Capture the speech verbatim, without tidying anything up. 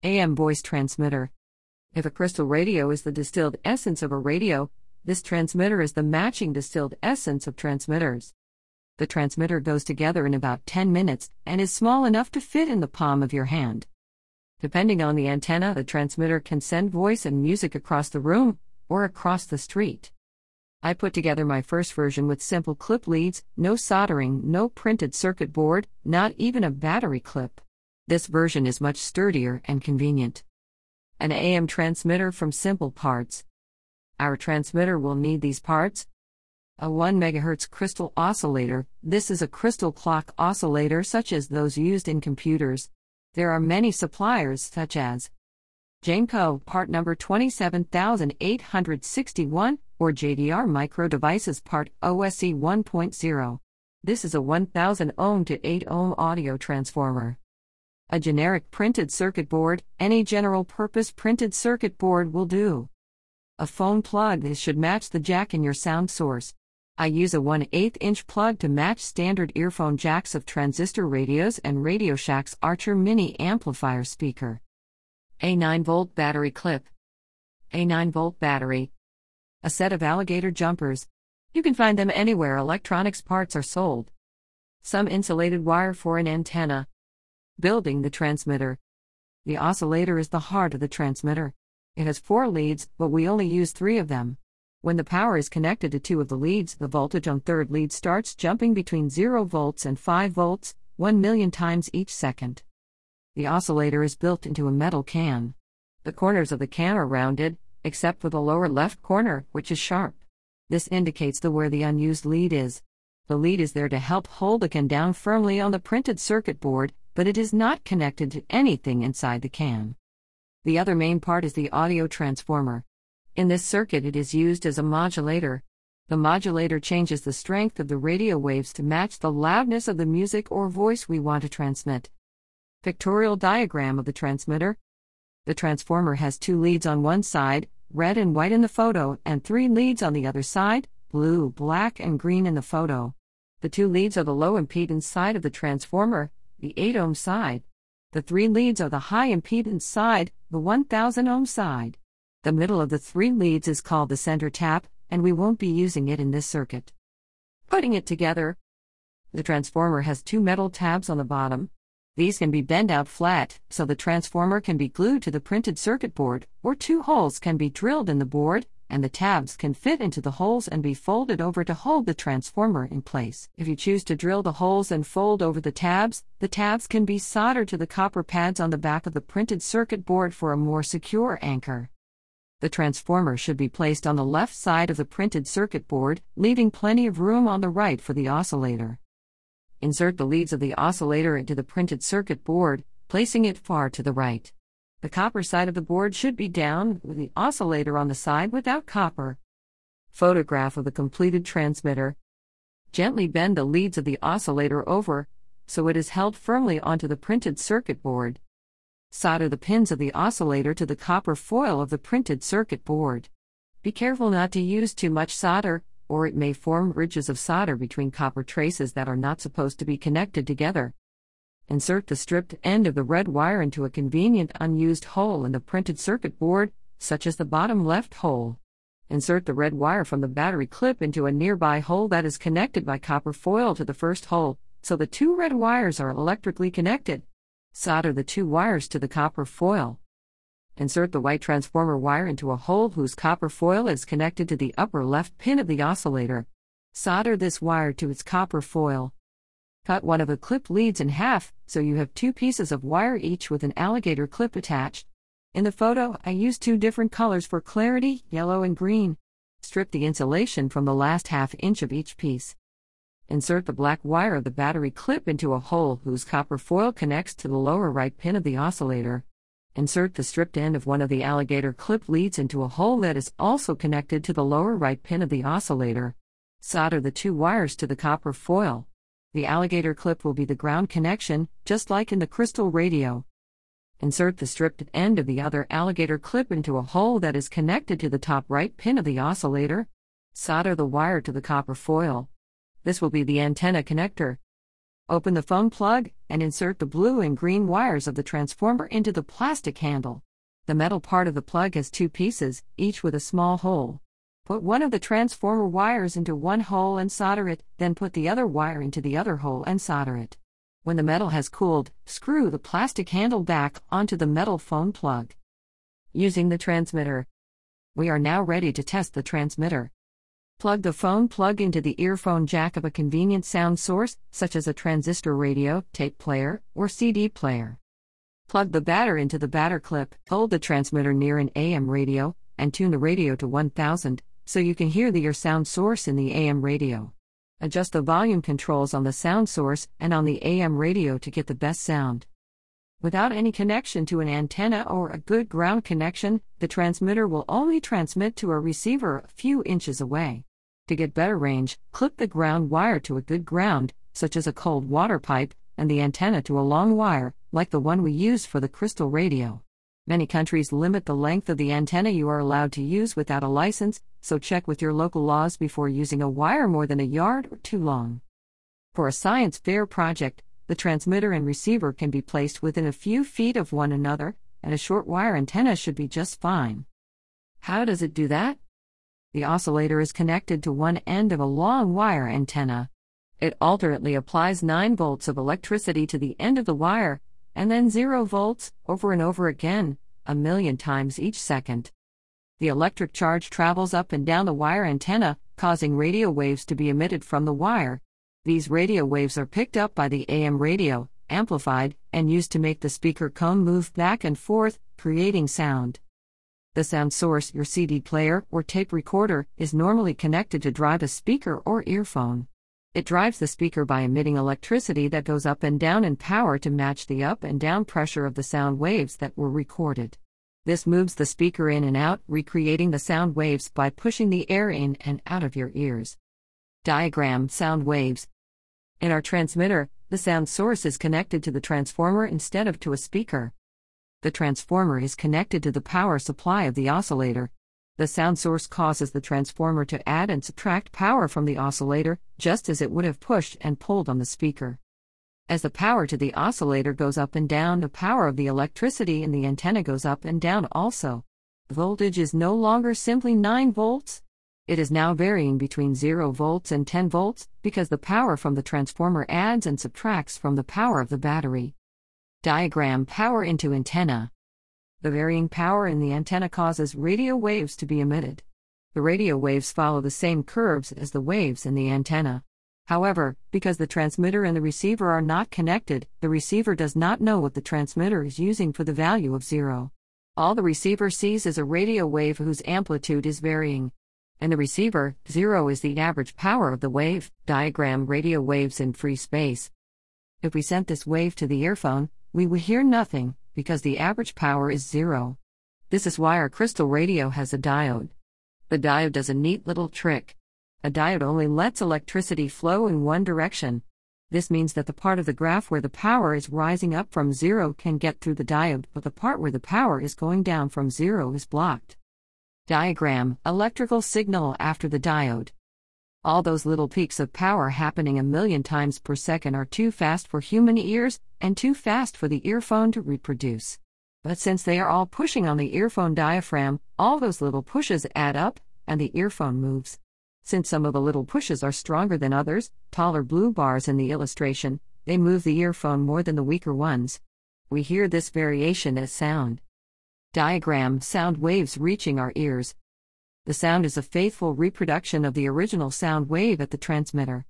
A M voice transmitter. If a crystal radio is the distilled essence of a radio, this transmitter is the matching distilled essence of transmitters. The transmitter goes together in about ten minutes and is small enough to fit in the palm of your hand. Depending on the antenna, the transmitter can send voice and music across the room or across the street. I put together my first version with simple clip leads, no soldering, no printed circuit board, not even a battery clip. This version is much sturdier and convenient. An A M transmitter from simple parts. Our transmitter will need these parts. A one megahertz crystal oscillator. This is a crystal clock oscillator such as those used in computers. There are many suppliers such as Janeco, part number twenty-seven thousand eight hundred sixty-one, or J D R Micro Devices, part O S C one point zero. This is a one thousand ohm to eight ohm audio transformer. A generic printed circuit board. Any general-purpose printed circuit board will do. A phone plug. This should match the jack in your sound source. I use a one eighth inch plug to match standard earphone jacks of transistor radios and Radio Shack's Archer Mini amplifier speaker. A nine volt battery clip. A nine volt battery. A set of alligator jumpers. You can find them anywhere electronics parts are sold. Some insulated wire for an antenna. Building the transmitter. The oscillator is the heart of the transmitter. It has four leads, but we only use three of them. When the power is connected to two of the leads, the voltage on third lead starts jumping between zero volts and five volts, one million times each second. The oscillator is built into a metal can. The corners of the can are rounded, except for the lower left corner, which is sharp. This indicates the where the unused lead is. The lead is there to help hold the can down firmly on the printed circuit board, but it is not connected to anything inside the can. The other main part is the audio transformer. In this circuit, it is used as a modulator. The modulator changes the strength of the radio waves to match the loudness of the music or voice we want to transmit. Pictorial diagram of the transmitter. The transformer has two leads on one side, red and white in the photo, and three leads on the other side, blue, black, and green in the photo. The two leads are the low impedance side of the transformer, the eight ohm side. The three leads are the high impedance side, the one thousand ohm side. The middle of the three leads is called the center tap, and we won't be using it in this circuit. Putting it together. The transformer has two metal tabs on the bottom. These can be bent out flat, so the transformer can be glued to the printed circuit board, or two holes can be drilled in the board, and the tabs can fit into the holes and be folded over to hold the transformer in place. If you choose to drill the holes and fold over the tabs, the tabs can be soldered to the copper pads on the back of the printed circuit board for a more secure anchor. The transformer should be placed on the left side of the printed circuit board, leaving plenty of room on the right for the oscillator. Insert the leads of the oscillator into the printed circuit board, placing it far to the right. The copper side of the board should be down, with the oscillator on the side without copper. Photograph of the completed transmitter. Gently bend the leads of the oscillator over, so it is held firmly onto the printed circuit board. Solder the pins of the oscillator to the copper foil of the printed circuit board. Be careful not to use too much solder, or it may form ridges of solder between copper traces that are not supposed to be connected together. Insert the stripped end of the red wire into a convenient unused hole in the printed circuit board, such as the bottom left hole. Insert the red wire from the battery clip into a nearby hole that is connected by copper foil to the first hole, so the two red wires are electrically connected. Solder the two wires to the copper foil. Insert the white transformer wire into a hole whose copper foil is connected to the upper left pin of the oscillator. Solder this wire to its copper foil. Cut one of the clip leads in half, so you have two pieces of wire each with an alligator clip attached. In the photo, I used two different colors for clarity, yellow and green. Strip the insulation from the last half inch of each piece. Insert the black wire of the battery clip into a hole whose copper foil connects to the lower right pin of the oscillator. Insert the stripped end of one of the alligator clip leads into a hole that is also connected to the lower right pin of the oscillator. Solder the two wires to the copper foil. The alligator clip will be the ground connection, just like in the crystal radio. Insert the stripped end of the other alligator clip into a hole that is connected to the top right pin of the oscillator. Solder the wire to the copper foil. This will be the antenna connector. Open the phone plug and insert the blue and green wires of the transformer into the plastic handle. The metal part of the plug has two pieces, each with a small hole. Put one of the transformer wires into one hole and solder it, then put the other wire into the other hole and solder it. When the metal has cooled, screw the plastic handle back onto the metal phone plug. Using the transmitter. We are now ready to test the transmitter. Plug the phone plug into the earphone jack of a convenient sound source, such as a transistor radio, tape player, or C D player. Plug the batter into the batter clip, hold the transmitter near an A M radio, and tune the radio to one thousand, so you can hear the your sound source in the A M radio. Adjust the volume controls on the sound source and on the A M radio to get the best sound. Without any connection to an antenna or a good ground connection, the transmitter will only transmit to a receiver a few inches away. To get better range, clip the ground wire to a good ground, such as a cold water pipe, and the antenna to a long wire, like the one we use for the Crystal radio. Many countries limit the length of the antenna you are allowed to use without a license, so check with your local laws before using a wire more than a yard or too long. For a science fair project, the transmitter and receiver can be placed within a few feet of one another, and a short wire antenna should be just fine. How does it do that? The oscillator is connected to one end of a long wire antenna. It alternately applies nine volts of electricity to the end of the wire, and then zero volts, over and over again, a million times each second. The electric charge travels up and down the wire antenna, causing radio waves to be emitted from the wire. These radio waves are picked up by the A M radio, amplified, and used to make the speaker cone move back and forth, creating sound. The sound source, your C D player or tape recorder, is normally connected to drive a speaker or earphone. It drives the speaker by emitting electricity that goes up and down in power to match the up and down pressure of the sound waves that were recorded. This moves the speaker in and out, recreating the sound waves by pushing the air in and out of your ears. Diagram: sound waves. In our transmitter, the sound source is connected to the transformer instead of to a speaker. The transformer is connected to the power supply of the oscillator. The sound source causes the transformer to add and subtract power from the oscillator, just as it would have pushed and pulled on the speaker. As the power to the oscillator goes up and down, the power of the electricity in the antenna goes up and down also. The voltage is no longer simply nine volts. It is now varying between zero volts and ten volts, because the power from the transformer adds and subtracts from the power of the battery. Diagram: power into antenna. The varying power in the antenna causes radio waves to be emitted. The radio waves follow the same curves as the waves in the antenna. However, because the transmitter and the receiver are not connected, the receiver does not know what the transmitter is using for the value of zero. All the receiver sees is a radio wave whose amplitude is varying. In the receiver, zero is the average power of the wave. Diagram: radio waves in free space. If we sent this wave to the earphone, we would hear nothing, because the average power is zero. This is why our Crystal radio has a diode. The diode does a neat little trick. A diode only lets electricity flow in one direction. This means that the part of the graph where the power is rising up from zero can get through the diode, but the part where the power is going down from zero is blocked. Diagram: electrical signal after the diode. All those little peaks of power happening a million times per second are too fast for human ears, and too fast for the earphone to reproduce. But since they are all pushing on the earphone diaphragm, all those little pushes add up, and the earphone moves. Since some of the little pushes are stronger than others, taller blue bars in the illustration, they move the earphone more than the weaker ones. We hear this variation as sound. Diagram: sound waves reaching our ears. The sound is a faithful reproduction of the original sound wave at the transmitter.